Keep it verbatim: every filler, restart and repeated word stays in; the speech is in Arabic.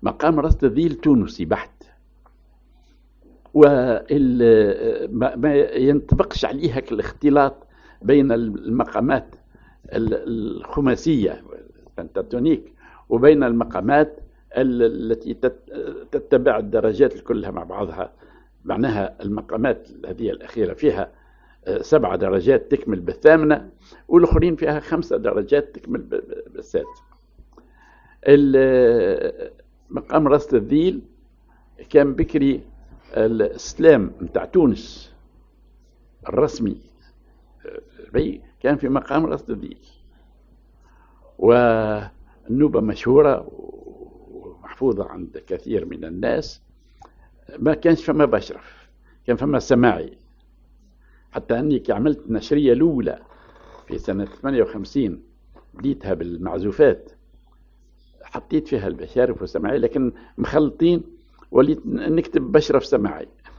مقام راس الذيل تونسي بحت، وما ينطبقش عليها الاختلاط بين المقامات الخماسية البنتاتونيك وبين المقامات التي تتبع الدرجات كلها مع بعضها. معناها المقامات هذه الأخيرة فيها سبع درجات تكمل بالثامنة، والآخرين فيها خمسة درجات تكمل بالسادسة. مقام راس الذيل كان بكري الإسلام متاع تونس الرسمي كان في مقام راس الذيل، والنوبة مشهورة ومحفوظة عند كثير من الناس. ما كانش فما بشرف، كان فما سماعي، حتى أني عملت نشرية الأولى في سنة ثمانية وخمسين بديتها بالمعزوفات، حطيت فيها البشارف والسماعي لكن مخلطين، وليت نكتب بشرف سماعي.